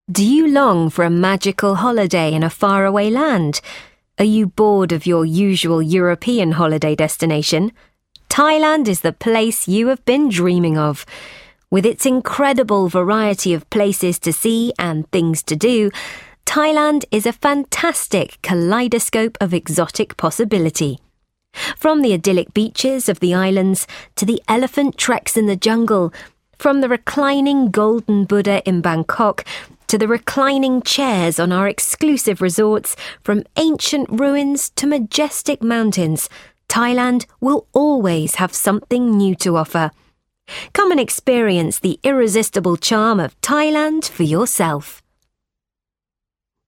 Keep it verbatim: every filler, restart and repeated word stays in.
Do you long for a magical holiday in a faraway land? Are you bored of your usual European holiday destination? Thailand is the place you have been dreaming of. With its incredible variety of places to see and things to do, Thailand is a fantastic kaleidoscope of exotic possibility. From the idyllic beaches of the islands to the elephant treks in the jungle, from the reclining Golden Buddha in Bangkok to the reclining chairs on our exclusive resorts, from ancient ruins to majestic mountains, Thailand will always have something new to offer. Come and experience the irresistible charm of Thailand for yourself.